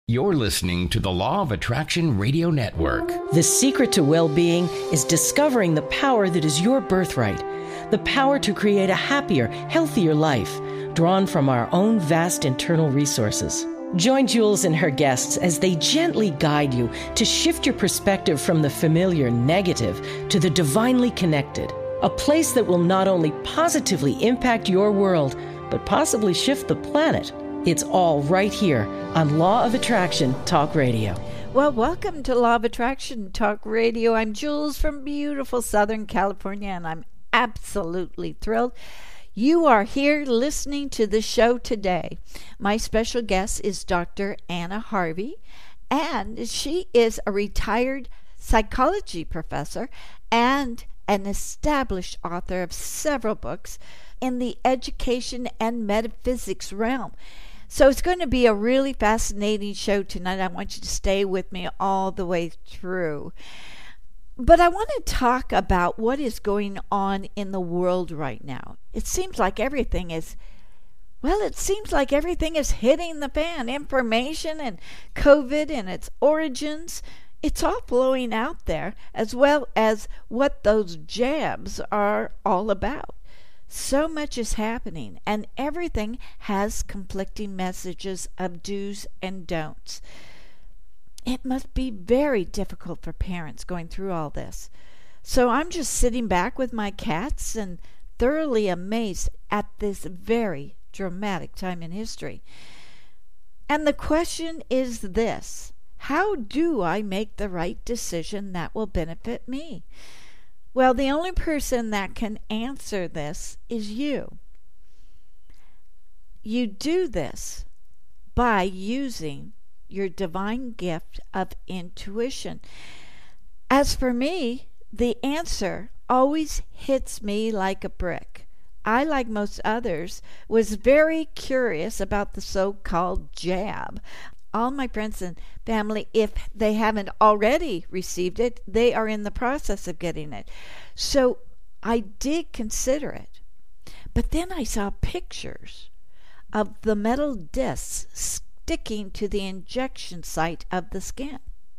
You're listening to the Law of Attraction Radio Network. The secret to well-being is discovering the power that is your birthright, the power to create a happier, healthier life, drawn from our own vast internal resources. Join Jules and her guests as they gently guide you to shift your perspective from the familiar negative to the divinely connected, a place that will not only positively impact your world, but possibly shift the planet. It's all right here on Law of Attraction Talk Radio. Well, welcome to Law of Attraction Talk Radio. I'm Jules from beautiful Southern California, and I'm absolutely thrilled you are here listening to the show today. My special guest is Dr. Anna Harvey, and she is a retired psychology professor and an established author of several books in the education and metaphysics realm. So it's going to be a really fascinating show tonight. I want you to stay with me all the way through. But I want to talk about what is going on in the world right now. It seems like everything is hitting the fan. Information and COVID and its origins, it's all flowing out there, as well as what those jabs are all about. So much is happening, and everything has conflicting messages of do's and don'ts. It must be very difficult for parents going through all this. So I'm just sitting back with my cats and thoroughly amazed at this very dramatic time in history. And the question is this: how do I make the right decision that will benefit me? Well, the only person that can answer this is you. You do this by using your divine gift of intuition. As for me, the answer always hits me like a brick. I, like most others, was very curious about the so-called jab. All my friends and family, if they haven't already received it, they are in the process of getting it. So I did consider it. But then I saw pictures of the metal discs sticking to the injection site of the skin.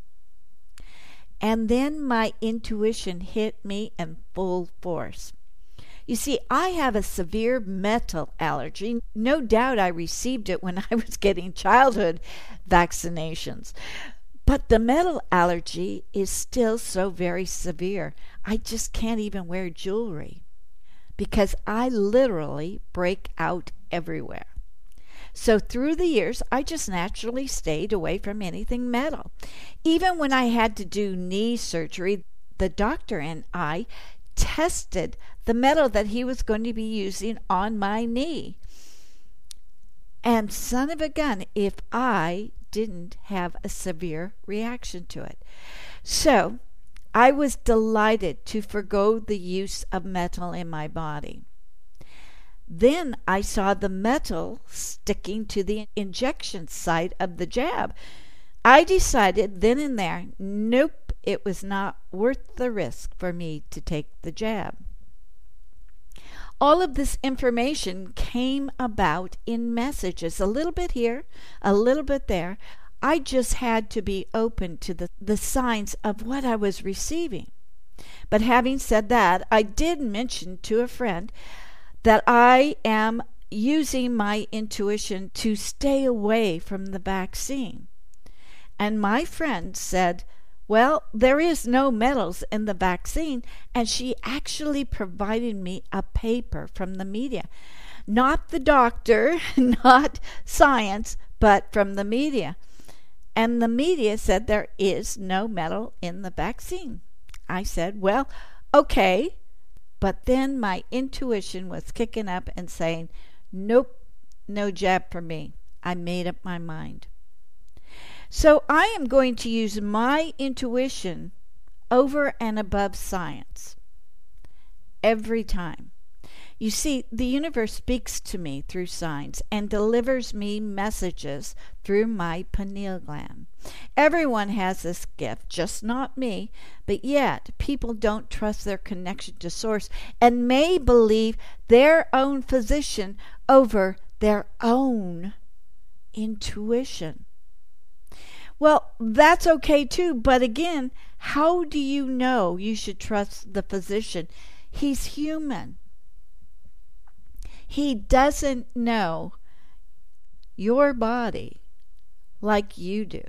And then my intuition hit me in full force. You see, I have a severe metal allergy. No doubt I received it when I was getting childhood vaccinations. But the metal allergy is still so very severe. I just can't even wear jewelry because I literally break out everywhere. So through the years, I just naturally stayed away from anything metal. Even when I had to do knee surgery, the doctor and I tested the metal that he was going to be using on my knee. And son of a gun, if I didn't have a severe reaction to it. So I was delighted to forgo the use of metal in my body. Then I saw the metal sticking to the injection site of the jab. I decided then and there, nope, it was not worth the risk for me to take the jab. All of this information came about in messages, a little bit here, a little bit there. I just had to be open to the signs of what I was receiving. But having said that, I did mention to a friend that I am using my intuition to stay away from the vaccine. And my friend said, well, there is no metals in the vaccine, and she actually provided me a paper from the media. Not the doctor, not science, but from the media. And the media said there is no metal in the vaccine. I said, well, okay. But then my intuition was kicking up and saying, nope, no jab for me. I made up my mind. So I am going to use my intuition over and above science every time. You see, the universe speaks to me through signs and delivers me messages through my pineal gland. Everyone has this gift, just not me, but yet people don't trust their connection to source and may believe their own physician over their own intuition. Well, that's okay too, but again, how do you know you should trust the physician? He's human. He doesn't know your body like you do.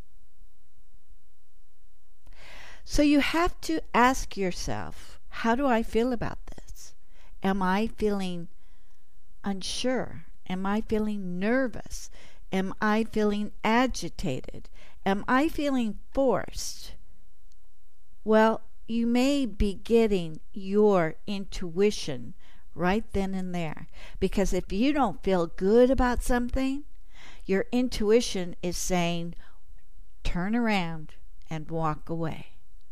So you have to ask yourself, how do I feel about this? Am I feeling unsure? Am I feeling nervous? Am I feeling agitated? Am I feeling forced? Well, you may be getting your intuition right then and there. Because if you don't feel good about something, your intuition is saying, turn around and walk away.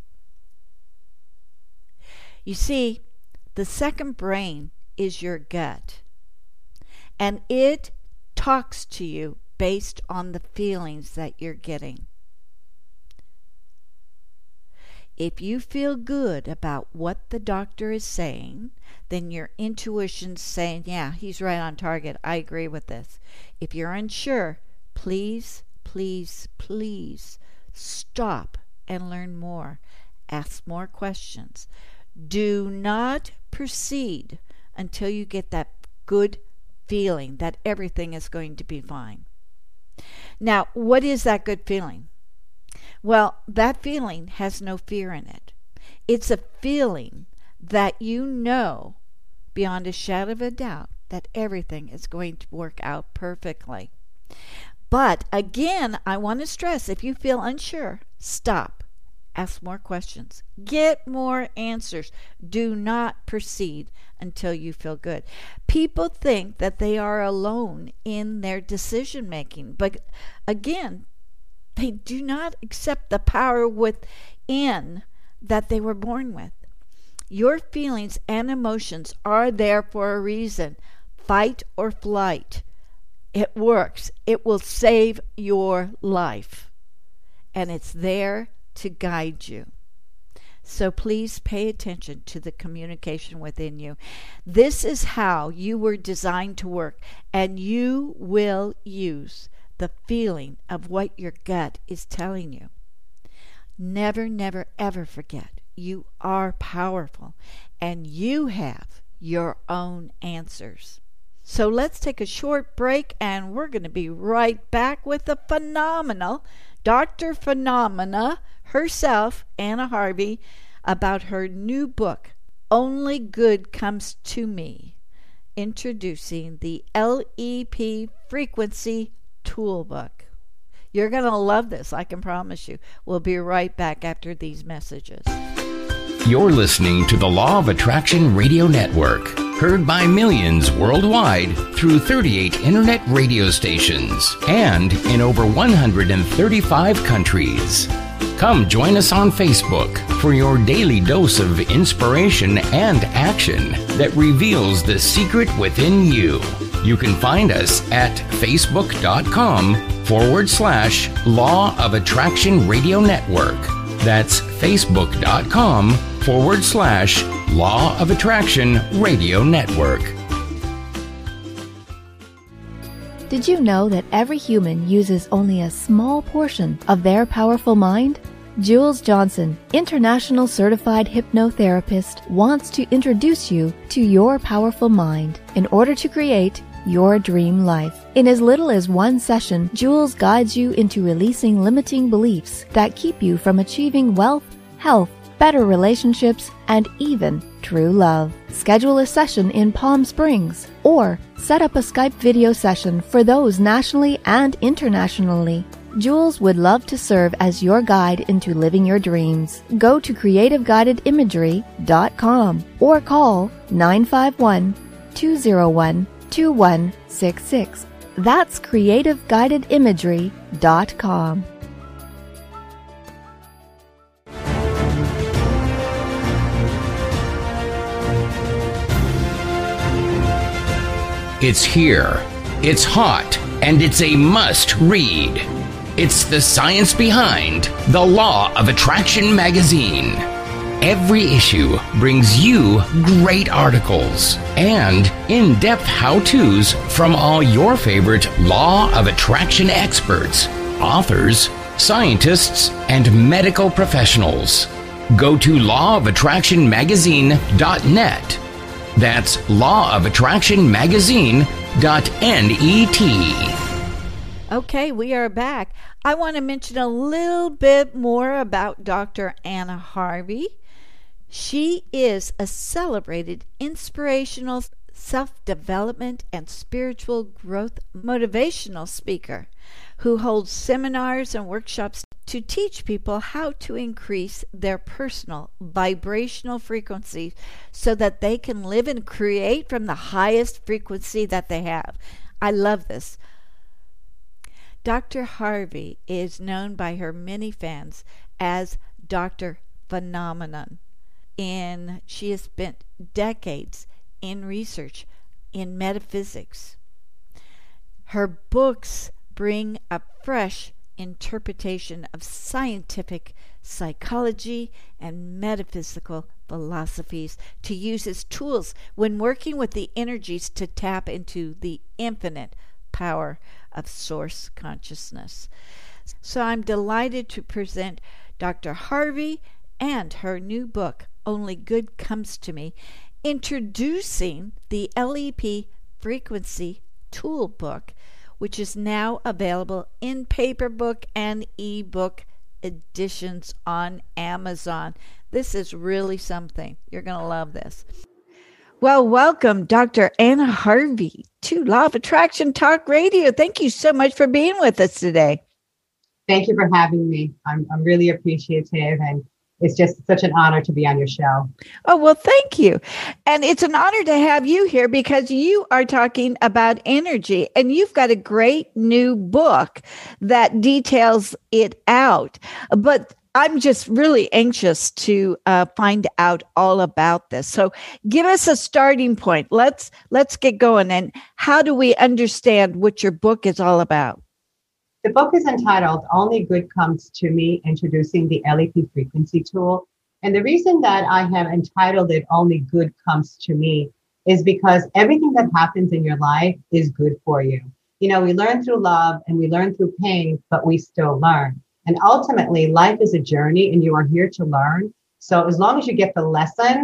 You see, the second brain is your gut, and it talks to you based on the feelings that you're getting. If you feel good about what the doctor is saying, then your intuition's saying, yeah, he's right on target. I agree with this. If you're unsure, please, please, please stop and learn more. Ask more questions. Do not proceed until you get that good feeling that everything is going to be fine. Now, what is that good feeling? Well, that feeling has no fear in it. It's a feeling that you know beyond a shadow of a doubt that everything is going to work out perfectly. But again, I want to stress, if you feel unsure, stop. Ask more questions. Get more answers. Do not proceed until you feel good. People think that they are alone in their decision making, but again, they do not accept the power within that they were born with. Your feelings and emotions are there for a reason. Fight or flight. It works. It will save your life. And it's there to guide you. So please pay attention to the communication within you. This is how you were designed to work, and you will use the feeling of what your gut is telling you. Never, never, ever forget, you are powerful, and you have your own answers. So let's take a short break, and we're going to be right back with the phenomenal Dr. Phenomena herself, Anna Harvey, about her new book, Only Good Comes to Me, introducing the LEP Frequency Toolbook. You're going to love this, I can promise you. We'll be right back after these messages. You're listening to the Law of Attraction Radio Network, heard by millions worldwide through 38 internet radio stations and in over 135 countries. Come join us on Facebook for your daily dose of inspiration and action that reveals the secret within you. You can find us at facebook.com/Law of Attraction Radio Network. That's facebook.com/Law of Attraction Radio Network. Did you know that every human uses only a small portion of their powerful mind? Jules Johnson, international certified hypnotherapist, wants to introduce you to your powerful mind in order to create your dream life. In as little as one session, Jules guides you into releasing limiting beliefs that keep you from achieving wealth, health, better relationships, and even true love. Schedule a session in Palm Springs or set up a Skype video session for those nationally and internationally. Jules would love to serve as your guide into living your dreams. Go to creativeguidedimagery.com or call 951-201-2166. That's creativeguidedimagery.com. It's here, it's hot, and it's a must-read. It's the science behind The Law of Attraction magazine. Every issue brings you great articles and in-depth how-tos from all your favorite Law of Attraction experts, authors, scientists, and medical professionals. Go to lawofattractionmagazine.net. That's lawofattractionmagazine.net. Okay, we are back. I want to mention a little bit more about Dr. Anna Harvey. She is a celebrated inspirational self-development and spiritual growth motivational speaker who holds seminars and workshops to teach people how to increase their personal vibrational frequency so that they can live and create from the highest frequency that they have. I love this. Dr. Harvey is known by her many fans as Dr. Phenomenon, and she has spent decades in research in metaphysics. Her books bring a fresh interpretation of scientific psychology and metaphysical philosophies to use as tools when working with the energies to tap into the infinite power of source consciousness. So I'm delighted to present Dr. Harvey and her new book, Only Good Comes to Me, introducing the LEP Frequency Toolbook, which is now available in paperback and ebook editions on Amazon. This is really something. You're going to love this. Well, welcome, Dr. Anna Harvey, to Law of Attraction Talk Radio. Thank you so much for being with us today. Thank you for having me. I'm really appreciative, and it's just such an honor to be on your show. Oh, well, thank you. And it's an honor to have you here because you are talking about energy, and you've got a great new book that details it out. But I'm just really anxious to find out all about this. So give us a starting point. Let's get going. And how do we understand what your book is all about? The book is entitled Only Good Comes to Me, Introducing the LEP Frequency Tool. And the reason that I have entitled it Only Good Comes to Me is because everything that happens in your life is good for you. You know, we learn through love and we learn through pain, but we still learn. And ultimately, life is a journey and you are here to learn. So as long as you get the lesson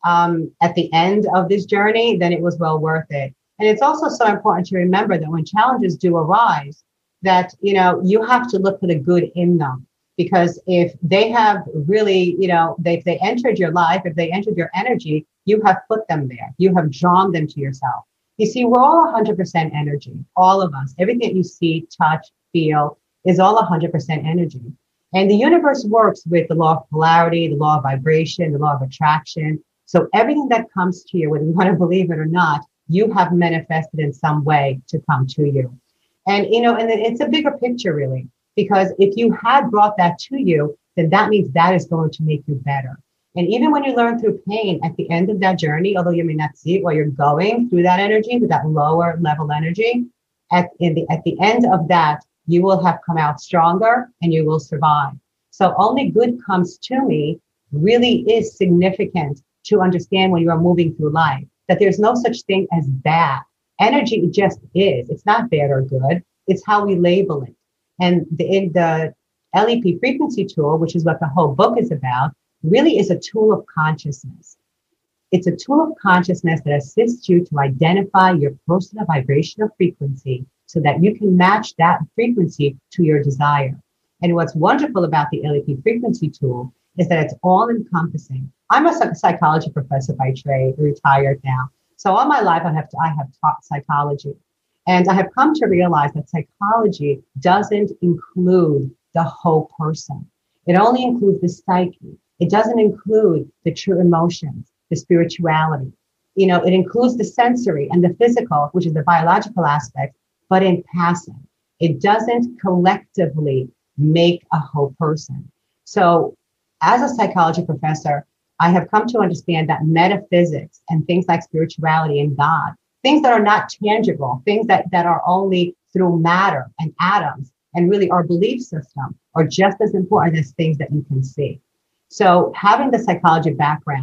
at the end of this journey, then it was well worth it. And it's also so important to remember that when challenges do arise, that, you know, you have to look for the good in them. Because if they have really, you know, if they entered your life, if they entered your energy, you have put them there. You have drawn them to yourself. You see, we're all 100% energy, all of us. Everything that you see, touch, feel is all 100% energy. And the universe works with the law of polarity, the law of vibration, the law of attraction. So everything that comes to you, whether you want to believe it or not, you have manifested in some way to come to you. And, you know, and it's a bigger picture, really, because if you had brought that to you, then that means that is going to make you better. And even when you learn through pain at the end of that journey, although you may not see it while you're going through that energy, to that lower level energy, at the end of that, you will have come out stronger and you will survive. So only good comes to me really is significant to understand when you are moving through life, that there's no such thing as bad. Energy just is. It's not bad or good. It's how we label it. And the LEP frequency tool, which is what the whole book is about, really is a tool of consciousness. It's a tool of consciousness that assists you to identify your personal vibrational frequency so that you can match that frequency to your desire. And what's wonderful about the LEP frequency tool is that it's all encompassing. I'm a psychology professor by trade, retired now. So all my life I have taught psychology. And I have come to realize that psychology doesn't include the whole person. It only includes the psyche. It doesn't include the true emotions, the spirituality. You know, it includes the sensory and the physical, which is the biological aspect, but in passing. It doesn't collectively make a whole person. So as a psychology professor, I have come to understand that metaphysics and things like spirituality and God, things that are not tangible, things that are only through matter and atoms and really our belief system are just as important as things that you can see. So having the psychology background,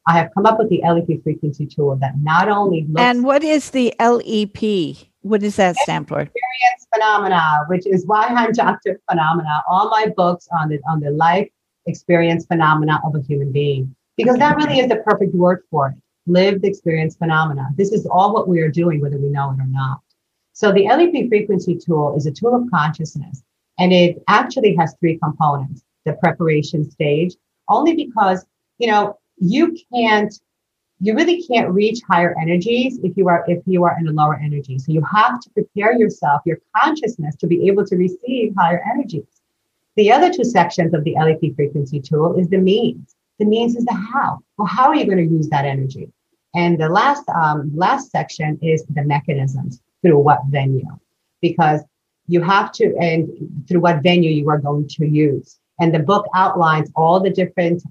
I have come up with the LEP frequency tool that not only looks... And what is the LEP? What does that stand for? Experience phenomena, which is why I'm Dr. Phenomena. All my books on the life experience phenomena of a human being, because that really is the perfect word for it. Lived experience phenomena. This is all what we are doing, whether we know it or not. So the LEP frequency tool is a tool of consciousness, and it actually has 3 components. The preparation stage, only because, you really can't reach higher energies if you are in a lower energy. So you have to prepare yourself, your consciousness, to be able to receive higher energies. The other 2 sections of the LEP frequency tool is the means. The means is the how. Well, how are you going to use that energy? And the last section is the mechanisms, through what venue, because you have to, and through what venue you are going to use. And the book outlines all the different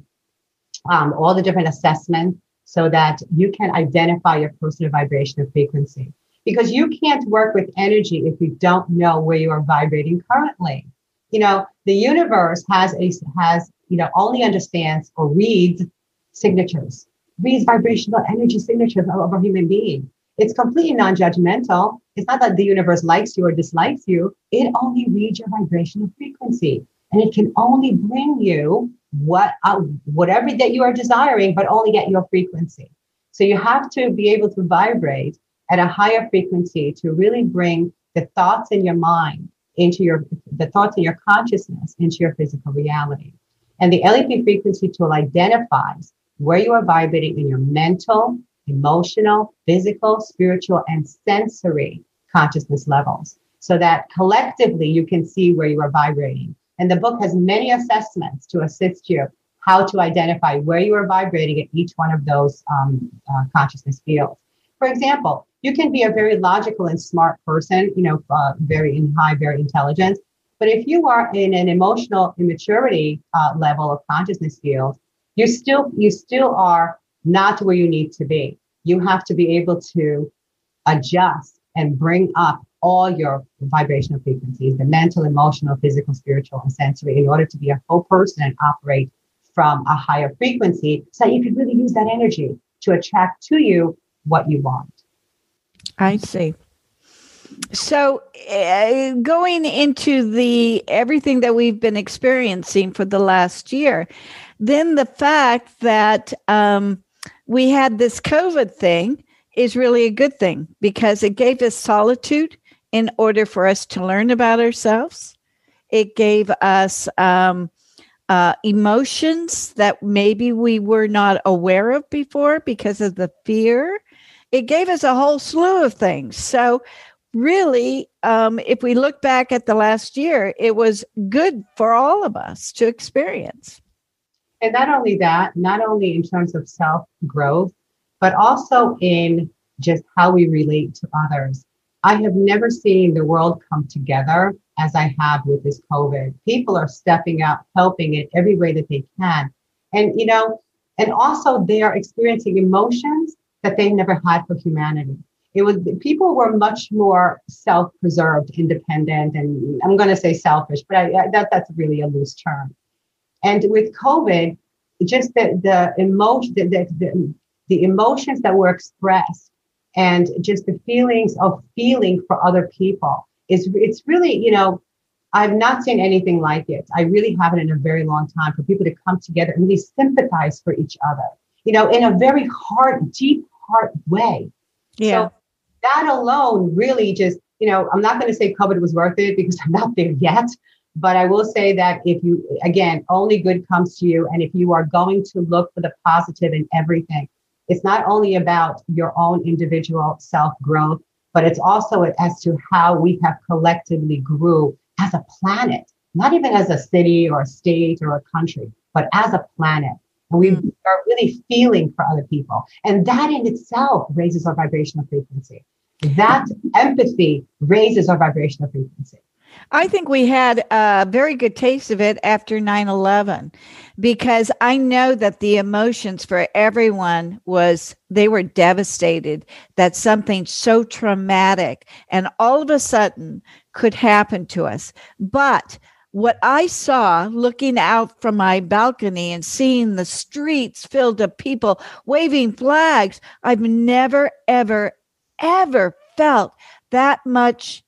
assessments, so that you can identify your personal vibrational frequency. Because you can't work with energy if you don't know where you are vibrating currently. The universe only understands or reads vibrational energy signatures of a human being. It's completely non-judgmental. It's not that the universe likes you or dislikes you. It only reads your vibrational frequency, and it can only bring you whatever that you are desiring, but only at your frequency. So you have to be able to vibrate at a higher frequency to really bring the thoughts in your mind the thoughts in your consciousness into your physical reality. And the LEP frequency tool identifies where you are vibrating in your mental, emotional, physical, spiritual, and sensory consciousness levels, so that collectively you can see where you are vibrating. And the book has many assessments to assist you how to identify where you are vibrating at each one of those consciousness fields. For example, you can be a very logical and smart person, very intelligent. But if you are in an emotional immaturity level of consciousness field, you still are not where you need to be. You have to be able to adjust and bring up all your vibrational frequencies, the mental, emotional, physical, spiritual, and sensory, in order to be a whole person and operate from a higher frequency, so you can really use that energy to attract to you what you want. I see. So going into everything that we've been experiencing for the last year, then the fact that we had this COVID thing is really a good thing, because it gave us solitude in order for us to learn about ourselves. It gave us emotions that maybe we were not aware of before because of the fear. It gave us a whole slew of things. So really, if we look back at the last year, it was good for all of us to experience. And not only that, not only in terms of self-growth, but also in just how we relate to others. I have never seen the world come together as I have with this COVID. People are stepping up, helping in every way that they can. And, and also they are experiencing emotions that they've never had for humanity. People were much more self-preserved, independent, and I'm going to say selfish, but that's really a loose term. And with COVID, just the emotions that were expressed, and just the feelings of feeling for other people it's really, I've not seen anything like it. I really haven't in a very long time, for people to come together and really sympathize for each other, in a very deep heart way. Yeah. So that alone really just, I'm not going to say COVID was worth it, because I'm not there yet. But I will say that if you, again, only good comes to you. And if you are going to look for the positive in everything, it's not only about your own individual self-growth, but it's also as to how we have collectively grew as a planet, not even as a city or a state or a country, but as a planet. And we are really feeling for other people. And that in itself raises our vibrational frequency. That empathy raises our vibrational frequency. I think we had a very good taste of it after 9/11, because I know that the emotions for everyone they were devastated that something so traumatic and all of a sudden could happen to us. But what I saw looking out from my balcony and seeing the streets filled with people waving flags, I've never, ever, ever felt that much.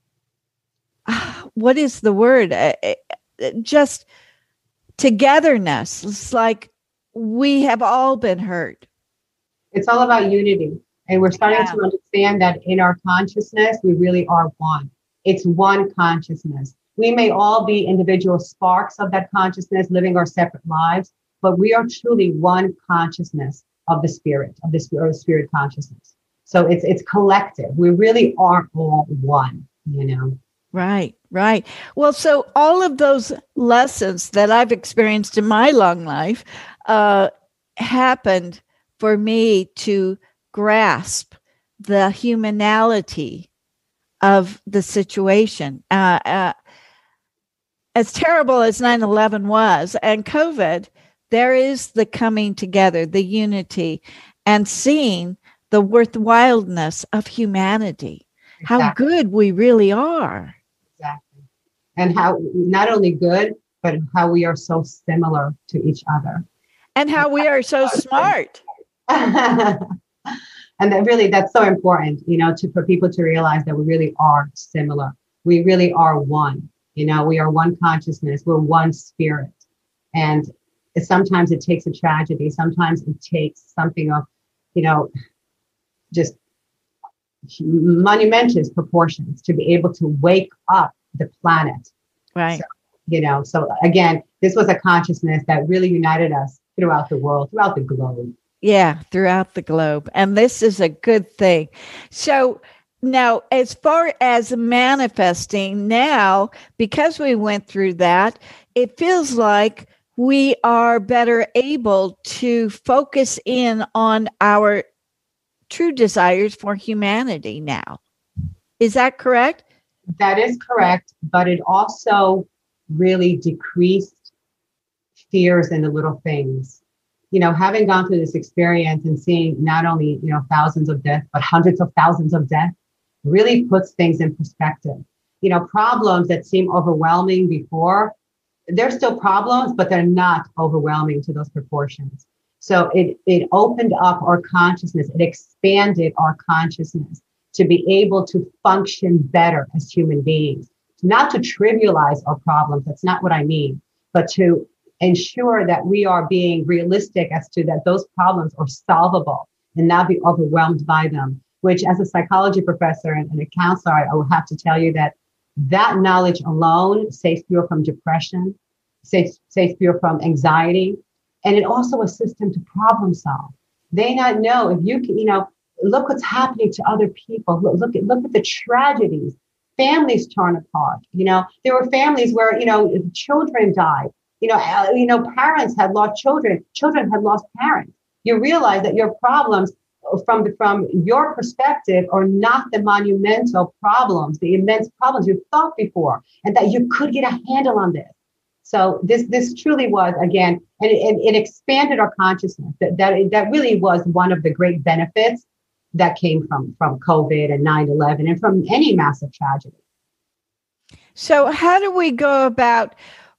What is the word? Just togetherness. It's like we have all been hurt. It's all about unity. And we're starting to understand that in our consciousness, we really are one. It's one consciousness. We may all be individual sparks of that consciousness living our separate lives, but we are truly one consciousness of the spirit consciousness. So it's collective. We really are all one, Right. Well, so all of those lessons that I've experienced in my long life happened for me to grasp the humanality of the situation. As terrible as 9/11 was and COVID, there is the coming together, the unity, and seeing the worthwhileness of humanity, how good we really are. Exactly. And how not only good, but how we are so similar to each other. And how we are so smart. And that's so important, for people to realize that we really are similar. We really are one. We are one consciousness. We're one spirit. And sometimes it takes a tragedy. Sometimes it takes something of, just monumentous proportions to be able to wake up the planet. Right. So again, this was a consciousness that really united us throughout the world, throughout the globe. Yeah, throughout the globe. And this is a good thing. So now, as far as manifesting now, because we went through that, it feels like we are better able to focus in on our true desires for humanity now. Is that correct? That is correct. But it also really decreased fears in the little things. Having gone through this experience and seeing not only, thousands of deaths, but hundreds of thousands of deaths really puts things in perspective. Problems that seem overwhelming before, they're still problems, but they're not overwhelming to those proportions. So it opened up our consciousness. It expanded our consciousness to be able to function better as human beings, not to trivialize our problems. That's not what I mean, but to ensure that we are being realistic as to that those problems are solvable and not be overwhelmed by them, which as a psychology professor and a counselor, I will have to tell you that knowledge alone saves people from depression, saves people from anxiety, and it also assists them to problem solve. They not know if you can, look what's happening to other people. Look at the tragedies. Families torn apart. There were families where, children died. Parents had lost children. Children had lost parents. You realize that your problems from your perspective are not the monumental problems, the immense problems you thought before, and that you could get a handle on this. So this truly was, again, and it expanded our consciousness. That really was one of the great benefits that came from COVID and 9/11 and from any massive tragedy. So how do we go about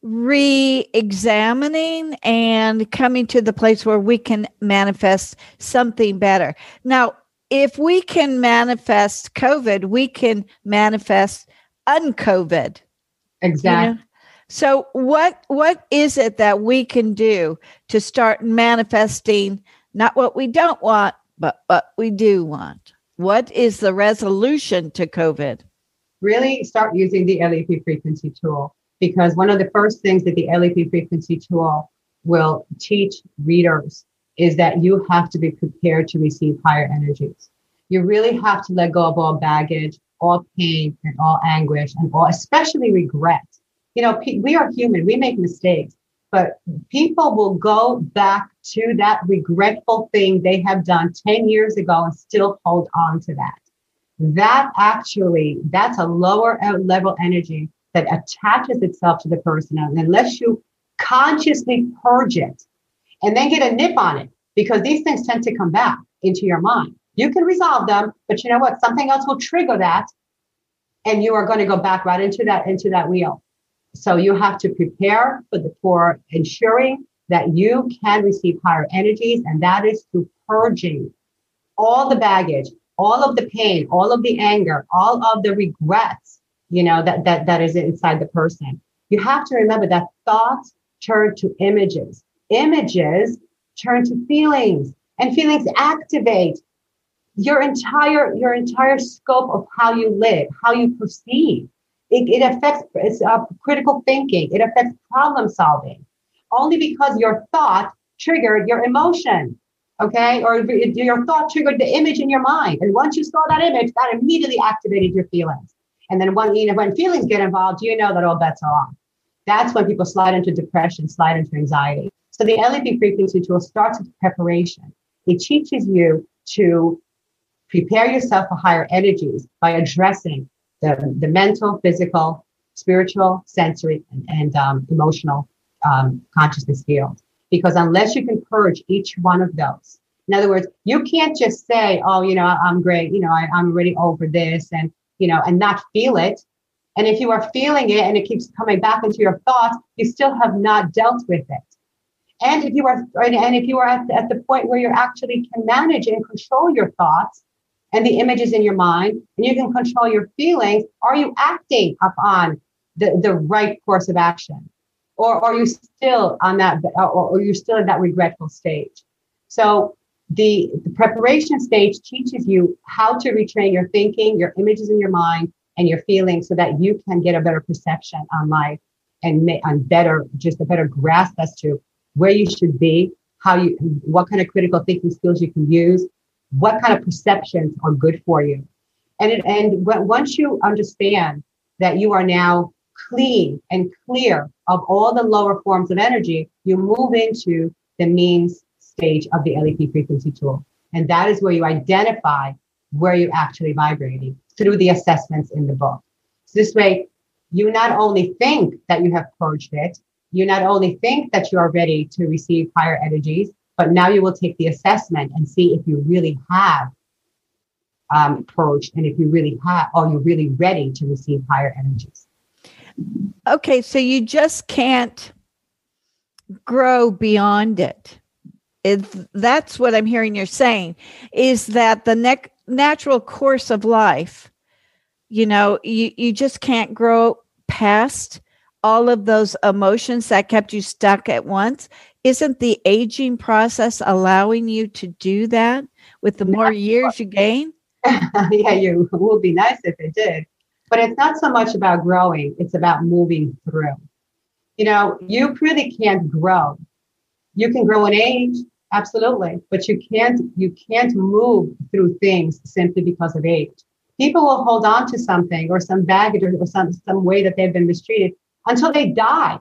re-examining and coming to the place where we can manifest something better? Now, if we can manifest COVID, we can manifest un-COVID. Exactly. So what is it that we can do to start manifesting not what we don't want, but what we do want? What is the resolution to COVID? Really start using the LEP frequency tool, because one of the first things that the LEP frequency tool will teach readers is that you have to be prepared to receive higher energies. You really have to let go of all baggage, all pain, and all anguish, and especially regret. We are human. We make mistakes, but people will go back to that regretful thing they have done 10 years ago and still hold on to that. That's a lower level energy that attaches itself to the person. And unless you consciously purge it and then get a nip on it, because these things tend to come back into your mind. You can resolve them, but you know what? Something else will trigger that. And you are going to go back right into that wheel. So you have to prepare for ensuring that you can receive higher energies, and that is through purging all the baggage, all of the pain, all of the anger, all of the regrets, that is inside the person. You have to remember that thoughts turn to images. Images turn to feelings, and feelings activate your entire scope of how you live, how you perceive. It affects critical thinking. It affects problem solving. Only because your thought triggered your emotion, okay? Or your thought triggered the image in your mind. And once you saw that image, that immediately activated your feelings. And then when feelings get involved, that all bets are off. That's when people slide into depression, slide into anxiety. So the LEP frequency tool starts with preparation. It teaches you to prepare yourself for higher energies by addressing the mental, physical, spiritual, sensory, and emotional consciousness field. Because unless you can purge each one of those, in other words, you can't just say, oh, I'm great, I'm already over this, and not feel it. And if you are feeling it and it keeps coming back into your thoughts, you still have not dealt with it. And if you are at the point where you actually can manage and control your thoughts and the images in your mind, and you can control your feelings, are you acting upon the right course of action? Or are you still on that, or you're still in that regretful stage? So the preparation stage teaches you how to retrain your thinking, your images in your mind, and your feelings, so that you can get a better perception on life and a better grasp as to where you should be, what kind of critical thinking skills you can use, what kind of perceptions are good for you. And once you understand that you are now clean and clear of all the lower forms of energy, you move into the means stage of the LEP frequency tool. And that is where you identify where you're actually vibrating through the assessments in the book. So this way, you not only think that you have purged it, you not only think that you are ready to receive higher energies, but now you will take the assessment and see if you really have purged, and if you really have, are you really ready to receive higher energies? Okay, so you just can't grow beyond it. That's what I'm hearing you're saying, is that the natural course of life, you just can't grow past all of those emotions that kept you stuck at once. Isn't the aging process allowing you to do that with the more years you gain? Yeah, it would be nice if it did. But it's not so much about growing, it's about moving through. You really can't grow. You can grow in age, absolutely, but you can't move through things simply because of age. People will hold on to something or some baggage or some way that they've been mistreated until they die.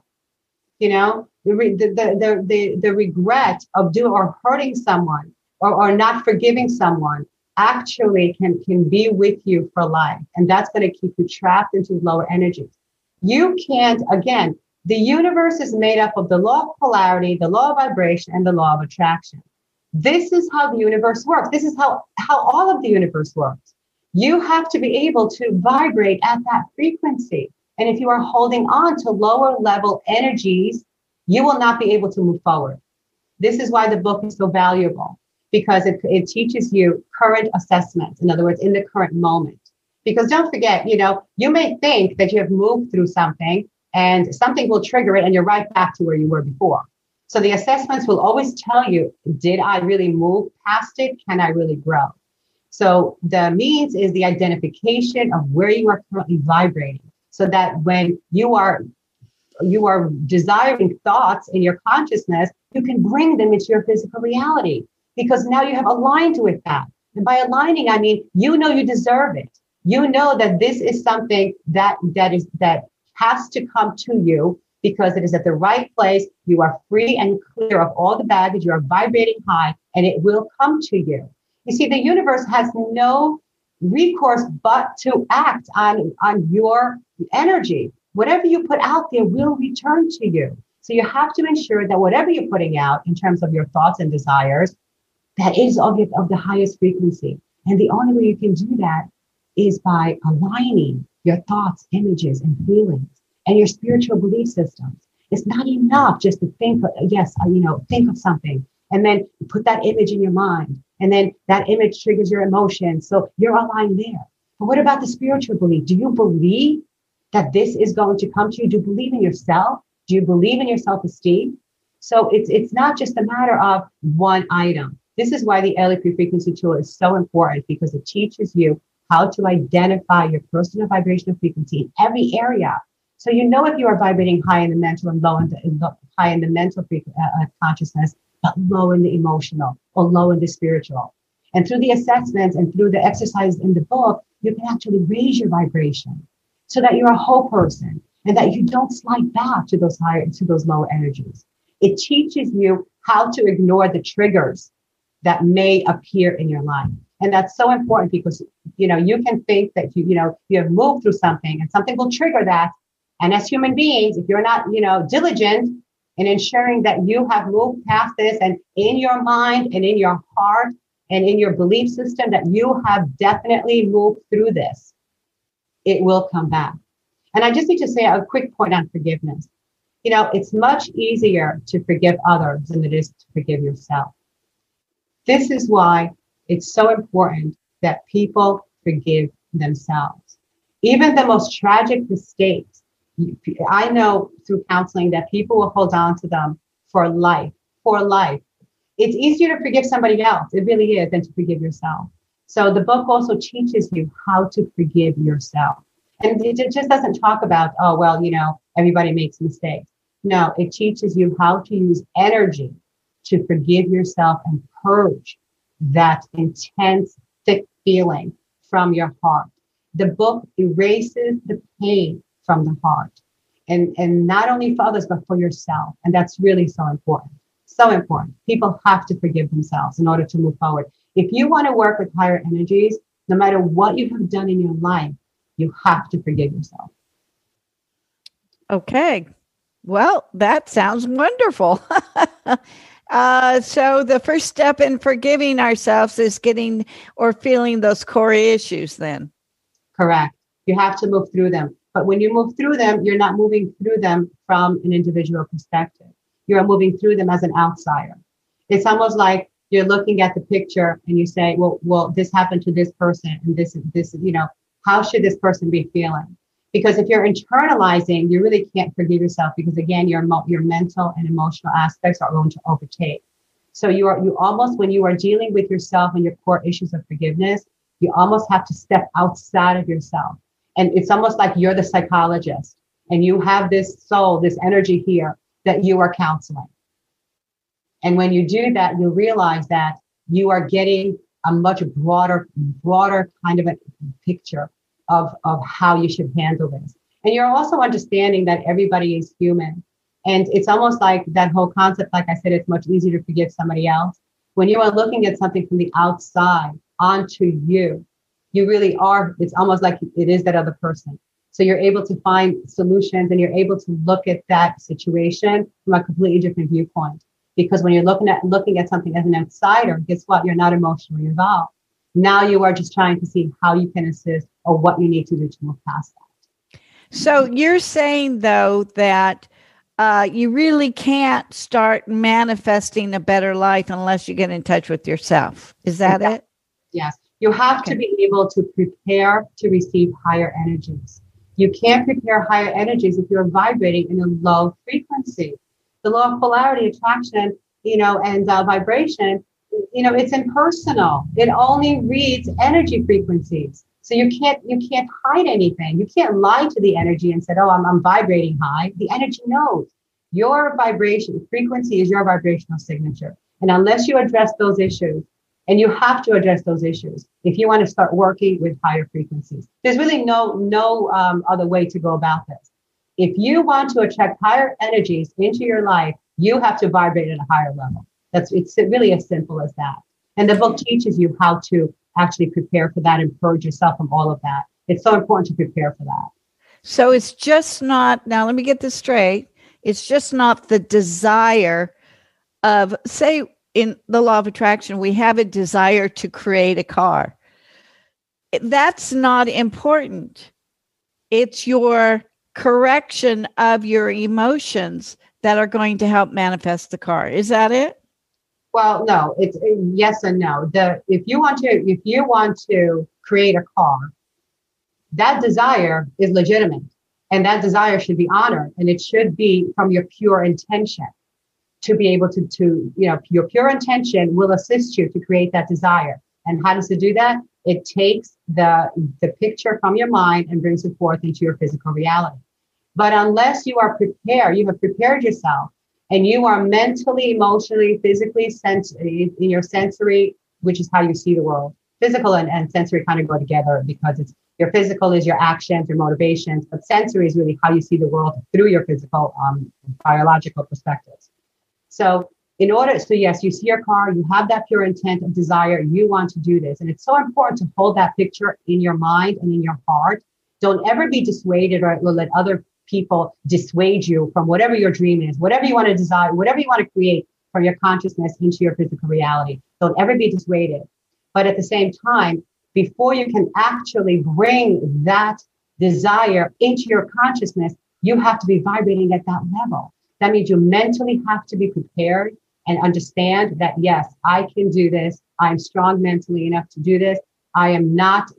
The regret of doing or hurting someone or not forgiving someone actually can be with you for life. And that's going to keep you trapped into lower energies. You can't, again, the universe is made up of the law of polarity, the law of vibration, and the law of attraction. This is how the universe works. This is how all of the universe works. You have to be able to vibrate at that frequency. And if you are holding on to lower level energies, you will not be able to move forward. This is why the book is so valuable, because it teaches you current assessments. In other words, in the current moment. Because don't forget, you may think that you have moved through something and something will trigger it and you're right back to where you were before. So the assessments will always tell you, did I really move past it? Can I really grow? So the means is the identification of where you are currently vibrating, so that when you are desiring thoughts in your consciousness, you can bring them into your physical reality, because now you have aligned with that. And by aligning, I mean, you deserve it. You know that this is something that has to come to you because it is at the right place. You are free and clear of all the baggage. You are vibrating high, and it will come to you. You see, the universe has no recourse but to act on your energy. Whatever you put out there will return to you. So you have to ensure that whatever you're putting out in terms of your thoughts and desires, that is of the highest frequency. And the only way you can do that is by aligning your thoughts, images, and feelings and your spiritual belief systems. It's not enough just to think, think of something and then put that image in your mind. And then that image triggers your emotions. So you're aligned there. But what about the spiritual belief? Do you believe that this is going to come to you? Do you believe in yourself? Do you believe in your self-esteem? So it's not just a matter of one item. This is why the LEP frequency tool is so important, because it teaches you how to identify your personal vibrational frequency in every area. So you know if you are vibrating high in the mental and high in the mental consciousness, but low in the emotional or low in the spiritual. And through the assessments and through the exercises in the book, you can actually raise your vibration so that you're a whole person and that you don't slide back to those lower energies. It teaches you how to ignore the triggers that may appear in your life. And that's so important because, you can think that, you have moved through something and something will trigger that. And as human beings, if you're not, diligent in ensuring that you have moved past this and in your mind and in your heart and in your belief system that you have definitely moved through this, it will come back. And I just need to say a quick point on forgiveness. It's much easier to forgive others than it is to forgive yourself. This is why it's so important that people forgive themselves. Even the most tragic mistakes, I know through counseling that people will hold on to them for life. It's easier to forgive somebody else. It really is, than to forgive yourself. So the book also teaches you how to forgive yourself. And it just doesn't talk about, everybody makes mistakes. No, it teaches you how to use energy to forgive yourself and purge that intense, thick feeling from your heart. The book erases the pain from the heart, and not only for others, but for yourself. And that's really so important. So important. People have to forgive themselves in order to move forward. If you want to work with higher energies, no matter what you have done in your life, you have to forgive yourself. Okay. Well, that sounds wonderful. So the first step in forgiving ourselves is getting or feeling those core issues then. Correct. You have to move through them. But when you move through them, you're not moving through them from an individual perspective. You're moving through them as an outsider. It's almost like you're looking at the picture and you say, well, this happened to this person and this, how should this person be feeling? Because if you're internalizing, you really can't forgive yourself because, again, your mental and emotional aspects are going to overtake. So you almost, when you are dealing with yourself and your core issues of forgiveness, you almost have to step outside of yourself. And it's almost like you're the psychologist and you have this soul, this energy here that you are counseling. And when you do that, you realize that you are getting a much broader kind of a picture of how you should handle this. And you're also understanding that everybody is human. And it's almost like that whole concept, like I said, it's much easier to forgive somebody else. When you are looking at something from the outside onto you, you really are, it's almost like it is that other person. So you're able to find solutions and you're able to look at that situation from a completely different viewpoint. Because when you're looking at something as an outsider, guess what? You're not emotionally involved. Now you are just trying to see how you can assist or what you need to do to move past that. So you're saying, though, that you really can't start manifesting a better life unless you get in touch with yourself. Is that it? Yes. You have to be able to prepare to receive higher energies. You can't prepare higher energies if you're vibrating in a low frequency. The law of polarity, attraction, and vibration, it's impersonal. It only reads energy frequencies. So you can't hide anything. You can't lie to the energy and say, oh, I'm vibrating high. The energy knows. Your vibration frequency is your vibrational signature. And unless you address those issues, and you have to address those issues if you want to start working with higher frequencies, there's really no other way to go about this. If you want to attract higher energies into your life, you have to vibrate at a higher level. It's really as simple as that. And the book teaches you how to actually prepare for that and purge yourself from all of that. It's so important to prepare for that. So it's just not, now let me get this straight. It's just not the desire of, say, in the law of attraction, we have a desire to create a car. That's not important. It's your correction of your emotions that are going to help manifest the car. Is that it? Well, no, it's yes and no. If you want to create a car, that desire is legitimate, and that desire should be honored, and it should be from your pure intention. To be able to your pure intention will assist you to create that desire. And how does it do that? It takes the picture from your mind and brings it forth into your physical reality. But unless you are prepared, you have prepared yourself, and you are mentally, emotionally, physically, in your sensory, which is how you see the world. Physical and sensory kind of go together, because it's your physical is your actions, your motivations, but sensory is really how you see the world through your physical, biological perspectives. So yes, you see your car, you have that pure intent of desire, you want to do this. And it's so important to hold that picture in your mind and in your heart. Don't ever be dissuaded or let other people dissuade you from whatever your dream is, whatever you want to desire, whatever you want to create from your consciousness into your physical reality. Don't ever be dissuaded. But at the same time, before you can actually bring that desire into your consciousness, you have to be vibrating at that level. That means you mentally have to be prepared and understand that, yes, I can do this. I'm strong mentally enough to do this. I am not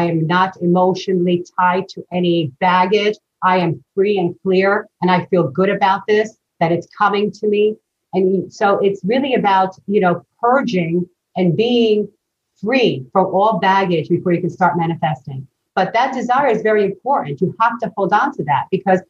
emotionally tied to any baggage. I am free and clear, and I feel good about this, that it's coming to me. And so it's really about, purging and being free from all baggage before you can start manifesting. But that desire is very important. You have to hold on to that, because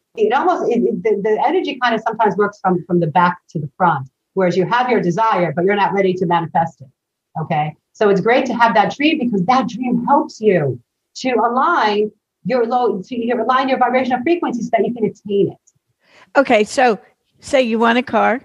the energy kind of sometimes works from the back to the front, whereas you have your desire, but you're not ready to manifest it. Okay. So it's great to have that dream, because that dream helps you to align your vibrational frequency so that you can attain it. Okay. So say you want a car,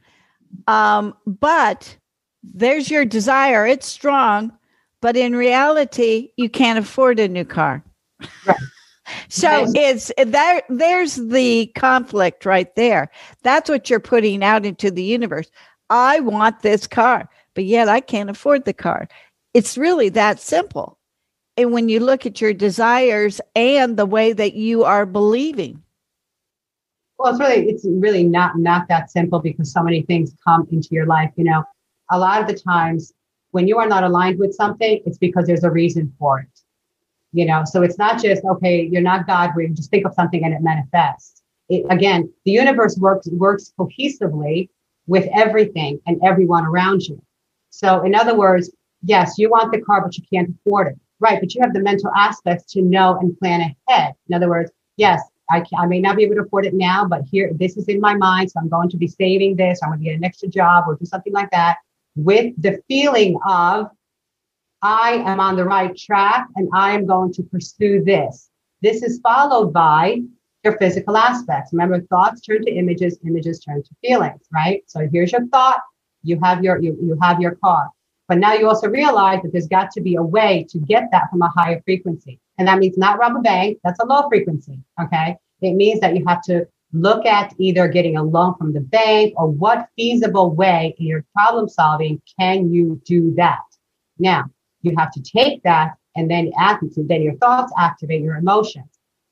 but there's your desire. It's strong, but in reality, you can't afford a new car. Right. So there's the conflict right there. That's what you're putting out into the universe. I want this car, but yet I can't afford the car. It's really that simple. And when you look at your desires and the way that you are believing. Well, it's really not that simple, because so many things come into your life. A lot of the times when you are not aligned with something, it's because there's a reason for it. So it's not just, okay, you're not God, where you just think of something and it manifests. Again, the universe works cohesively with everything and everyone around you. So in other words, yes, you want the car, but you can't afford it. Right. But you have the mental aspects to know and plan ahead. In other words, yes, I may not be able to afford it now, but this is in my mind. So I'm going to be saving this. I'm going to get an extra job or do something like that, with the feeling of, I am on the right track and I am going to pursue this. This is followed by your physical aspects. Remember, thoughts turn to images, images turn to feelings, right? So here's your thought. You have your car. But now you also realize that there's got to be a way to get that from a higher frequency. And that means not rob a bank. That's a low frequency. Okay. It means that you have to look at either getting a loan from the bank, or what feasible way in your problem solving can you do that. Now you have to take that, and then your thoughts activate your emotions.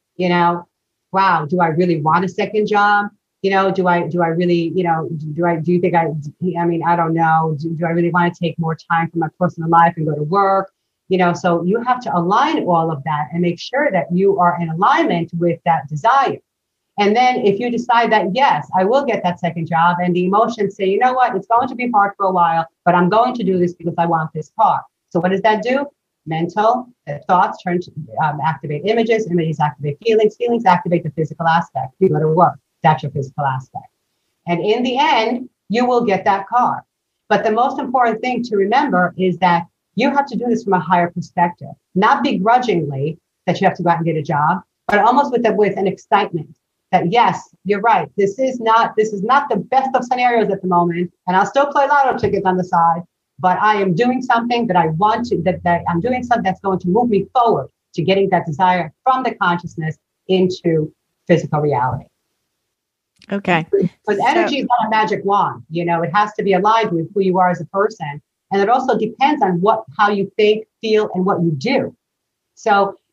Wow, do I really want a second job? Do I really, do you think I don't know. Do I really want to take more time from my personal life and go to work? So you have to align all of that and make sure that you are in alignment with that desire. And then if you decide that, yes, I will get that second job, and the emotions say, you know what, it's going to be hard for a while, but I'm going to do this because I want this car. So what does that do? Mental thoughts turn to activate images, images activate feelings, feelings activate the physical aspect. You go to work. That's your physical aspect. And in the end, you will get that car. But the most important thing to remember is that you have to do this from a higher perspective, not begrudgingly that you have to go out and get a job, but almost with an excitement that, yes, you're right. This is not the best of scenarios at the moment. And I'll still play lotto tickets on the side, but I am doing something that I want to, that I'm doing something that's going to move me forward to getting that desire from the consciousness into physical reality. Okay. Because energy is not a magic wand. It has to be aligned with who you are as a person. And it also depends on how you think, feel, and what you do. So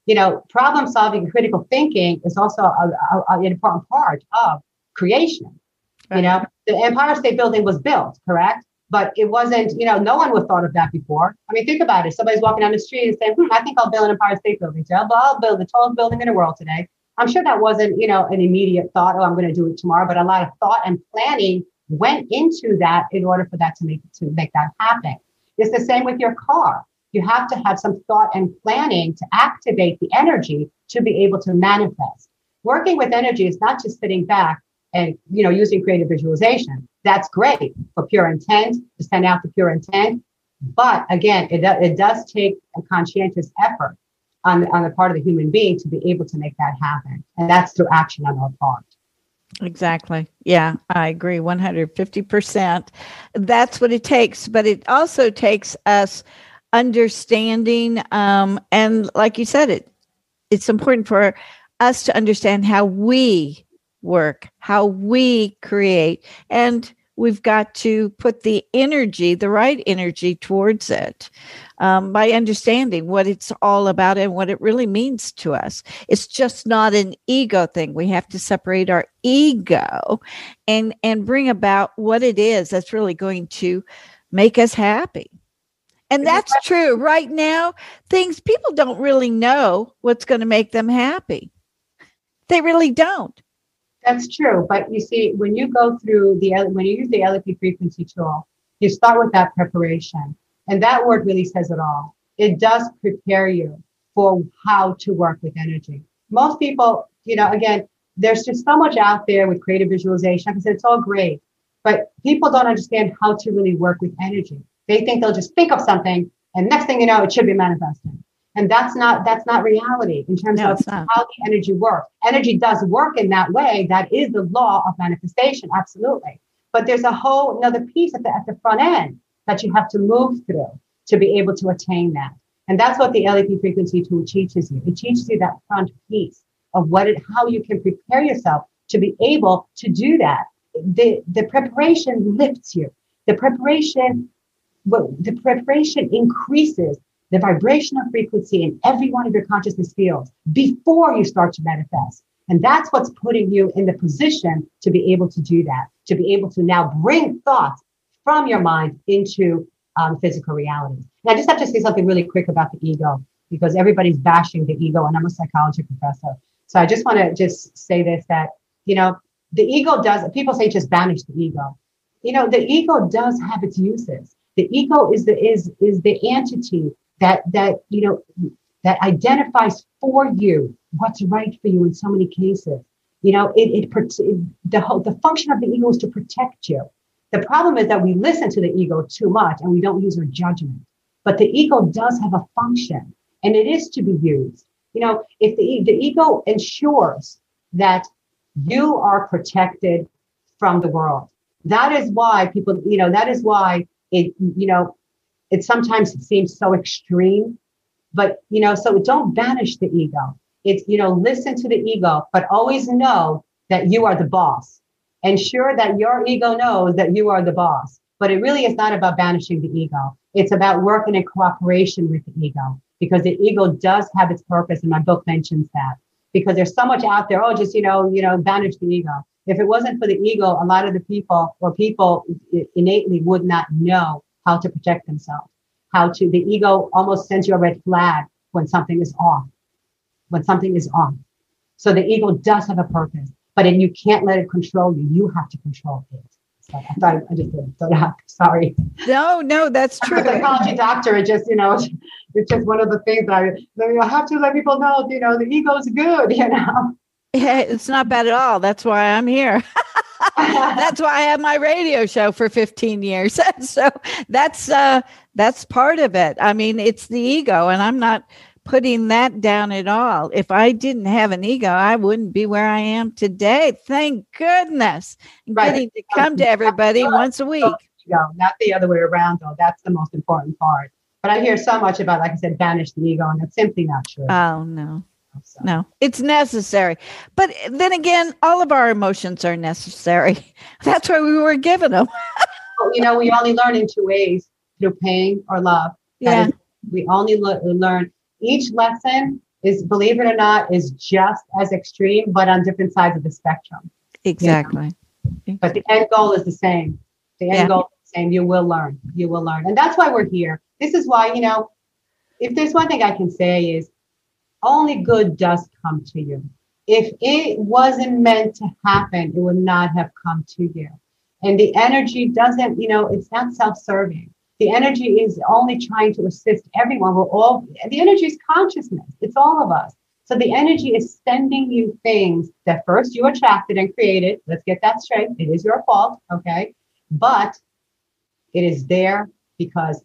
problem solving and critical thinking is also an important part of creation. Right. The Empire State Building was built, correct? But it wasn't, no one would have thought of that before. I mean, think about it. Somebody's walking down the street and saying, I think I'll build an Empire State Building. So I'll build the tallest building in the world today. I'm sure that wasn't, an immediate thought, I'm going to do it tomorrow. But a lot of thought and planning went into that in order for that to make that happen. It's the same with your car. You have to have some thought and planning to activate the energy to be able to manifest. Working with energy is not just sitting back and, using creative visualization. That's great for pure intent, to send out the pure intent. But again, it does take a conscientious effort on the part of the human being to be able to make that happen. And that's through action on our part. Exactly. Yeah, I agree 150%. That's what it takes. But it also takes us understanding. And like you said, it's important for us to understand how we work, how we create. And we've got to put the right energy towards it by understanding what it's all about and what it really means to us. It's just not an ego thing. We have to separate our ego and bring about what it is that's really going to make us happy. And that's true. Right now, people don't really know what's going to make them happy. They really don't. That's true. But you see, when you go through when you use the LEP frequency tool, you start with that preparation. And that word really says it all. It does prepare you for how to work with energy. Most people, again, there's just so much out there with creative visualization. Like I said, it's all great, but people don't understand how to really work with energy. They think they'll just think of something and next thing you know, it should be manifesting. And that's not reality in terms of how the energy works. Energy does work in that way. That is the law of manifestation. Absolutely. But there's a whole another piece at the front end that you have to move through to be able to attain that. And that's what the LEP frequency tool teaches you. It teaches you that front piece of how you can prepare yourself to be able to do that. The preparation lifts you. The preparation increases the vibrational frequency in every one of your consciousness fields before you start to manifest. And that's what's putting you in the position to be able to do that, to be able to now bring thoughts from your mind into physical reality. And I just have to say something really quick about the ego, because everybody's bashing the ego, and I'm a psychology professor. So I just want to just say this, that, the ego does, people say just banish the ego. The ego does have its uses. The ego is the entity that identifies for you what's right for you in so many cases. The function of the ego is to protect you. The problem is that we listen to the ego too much and we don't use our judgment. But the ego does have a function, and it is to be used. If the ego ensures that you are protected from the world, that is why people, that is why it sometimes seems so extreme, but, so don't banish the ego. It's, listen to the ego, but always know that you are the boss. Ensure that your ego knows that you are the boss, but it really is not about banishing the ego. It's about working in cooperation with the ego, because the ego does have its purpose. And my book mentions that, because there's so much out there. Oh, just, banish the ego. If it wasn't for the ego, a lot of the people innately would not know how to protect themselves. The ego almost sends you a red flag when something is off. So the ego does have a purpose, but you can't let it control you. You have to control it. So I thought I just did that. Sorry. No, that's true. I'm a psychology doctor. It just, it's just one of the things that I have to let people know, the ego is good, Yeah, it's not bad at all. That's why I'm here. That's why I have my radio show for 15 years. So that's part of it. I mean, it's the ego, and I'm not putting that down at all. If I didn't have an ego, I wouldn't be where I am today. Thank goodness. Right. Getting to come to everybody once a week. Not the other way around, though. That's the most important part. But I hear so much about, like I said, banish the ego, and that's simply not true. Oh, no. No, it's necessary. But then again, all of our emotions are necessary. That's why we were given them. Well, we only learn in two ways, through pain or love. We only learn. Each lesson is, believe it or not, is just as extreme, but on different sides of the spectrum. Exactly. But the end goal is the same. The end goal is the same. You will learn. You will learn. And that's why we're here. This is why, if there's one thing I can say is only good does come to you. If it wasn't meant to happen, it would not have come to you. And the energy doesn't, it's not self-serving. The energy is only trying to assist everyone. The energy is consciousness. It's all of us. So the energy is sending you things that first you attracted and created. Let's get that straight. It is your fault. Okay. But it is there because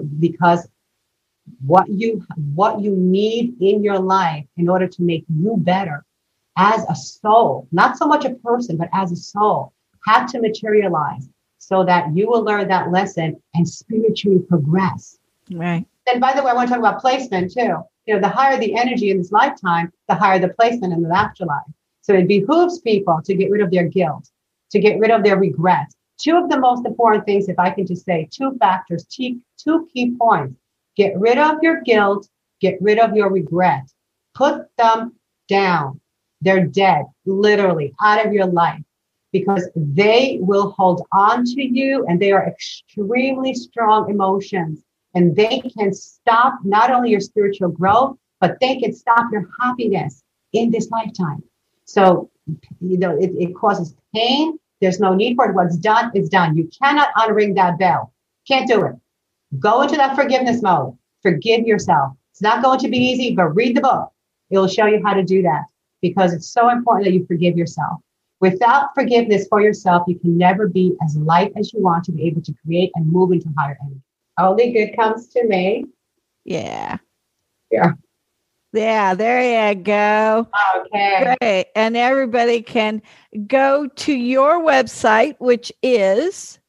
what you need in your life in order to make you better as a soul, not so much a person, but as a soul, had to materialize so that you will learn that lesson and spiritually progress. Right. And by the way, I want to talk about placement too. The higher the energy in this lifetime, the higher the placement in the afterlife. So it behooves people to get rid of their guilt, to get rid of their regret. Two of the most important things, if I can just say, two factors, two key points. Get rid of your guilt, get rid of your regret. Put them down. They're dead, literally, out of your life, because they will hold on to you, and they are extremely strong emotions, and they can stop not only your spiritual growth, but they can stop your happiness in this lifetime. So, it causes pain. There's no need for it. What's done is done. You cannot unring that bell. Can't do it. Go into that forgiveness mode. Forgive yourself. It's not going to be easy, but read the book. It will show you how to do that, because it's so important that you forgive yourself. Without forgiveness for yourself, you can never be as light as you want to be able to create and move into higher energy. Only good comes to me. Yeah. Yeah. Yeah, there you go. Okay. Great. And everybody can go to your website, which is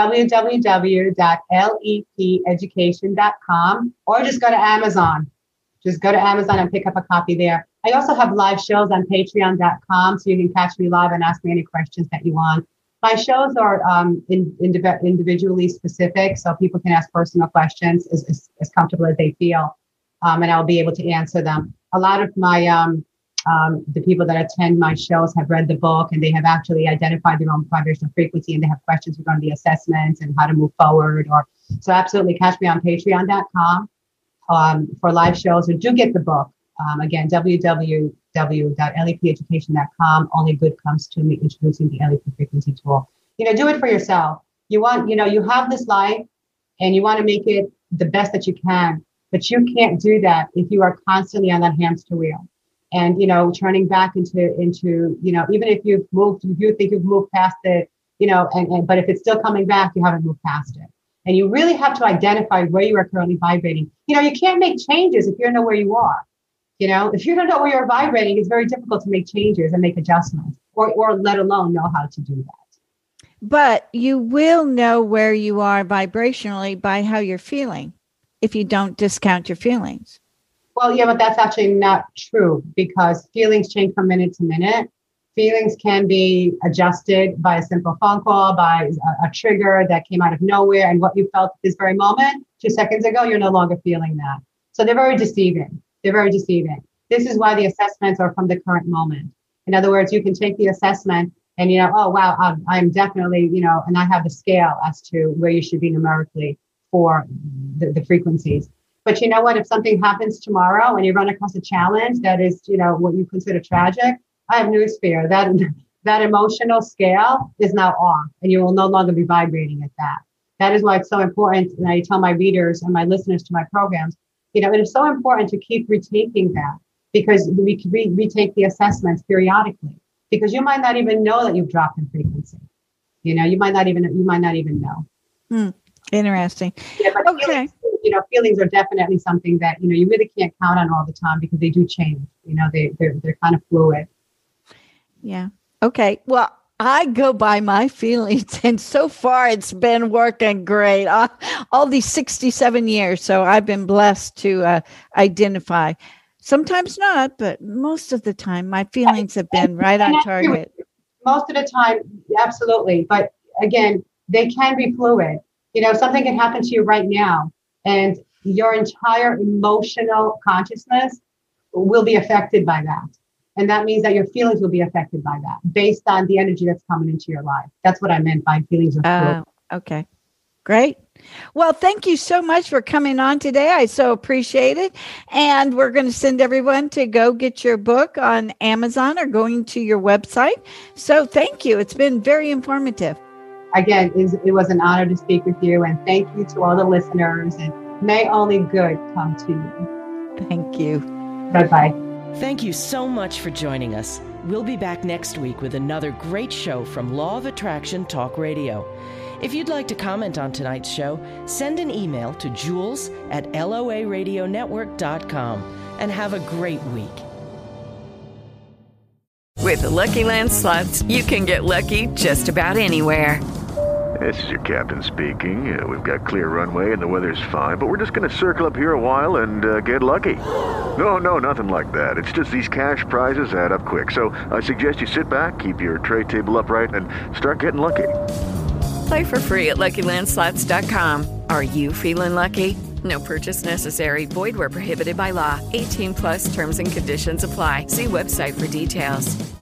www.lepeducation.com, or just go to Amazon. Just go to Amazon and pick up a copy there. I also have live shows on patreon.com, so you can catch me live and ask me any questions that you want. My shows are individually specific, so people can ask personal questions as comfortable as they feel, and I'll be able to answer them. A lot of my the people that attend my shows have read the book, and they have actually identified their own vibrational frequency, and they have questions regarding the assessments and how to move forward. So absolutely catch me on patreon.com for live shows, or do get the book. Again, www.lepeducation.com. Only good comes to me, introducing the LEP frequency tool. Do it for yourself. You have this life, and you want to make it the best that you can, but you can't do that if you are constantly on that hamster wheel. And, turning back into, even if you think you've moved past it, but if it's still coming back, you haven't moved past it. And you really have to identify where you are currently vibrating. You can't make changes if you don't know where you are. If you don't know where you're vibrating, it's very difficult to make changes and make adjustments, or let alone know how to do that. But you will know where you are vibrationally by how you're feeling, if you don't discount your feelings. Well, yeah, but that's actually not true, because feelings change from minute to minute. Feelings can be adjusted by a simple phone call, by a trigger that came out of nowhere, and what you felt at this very moment 2 seconds ago, you're no longer feeling that. So they're very deceiving. This is why the assessments are from the current moment. In other words, you can take the assessment and, oh, wow, I'm definitely, and I have the scale as to where you should be numerically for the frequencies. But you know what? If something happens tomorrow and you run across a challenge that is, what you consider tragic, I have news for you. That emotional scale is now off, and you will no longer be vibrating at that. That is why it's so important. And I tell my readers and my listeners to my programs, it is so important to keep retaking that, because we retake the assessments periodically, because you might not even know that you've dropped in frequency. You might not even know. Interesting. Yeah, but okay. Feelings are definitely something that, you really can't count on all the time, because they do change. They're kind of fluid. Yeah. Okay. Well, I go by my feelings, and so far it's been working great. All these 67 years. So I've been blessed to identify. Sometimes not, but most of the time my feelings have been right on target. Most of the time, absolutely. But again, they can be fluid. Something can happen to you right now, and your entire emotional consciousness will be affected by that. And that means that your feelings will be affected by that based on the energy that's coming into your life. That's what I meant by feelings of flow. Okay. Great. Well, thank you so much for coming on today. I so appreciate it. And we're going to send everyone to go get your book on Amazon or going to your website. So thank you. It's been very informative. Again, it was an honor to speak with you. And thank you to all the listeners. And may only good come to you. Thank you. Bye-bye. Thank you so much for joining us. We'll be back next week with another great show from Law of Attraction Talk Radio. If you'd like to comment on tonight's show, send an email to jules@loaradionetwork.com and have a great week. With the Lucky Land Slots, you can get lucky just about anywhere. This is your captain speaking. We've got clear runway and the weather's fine, but we're just going to circle up here a while and get lucky. No, nothing like that. It's just these cash prizes add up quick. So I suggest you sit back, keep your tray table upright, and start getting lucky. Play for free at LuckyLandSlots.com. Are you feeling lucky? No purchase necessary. Void where prohibited by law. 18+ terms and conditions apply. See website for details.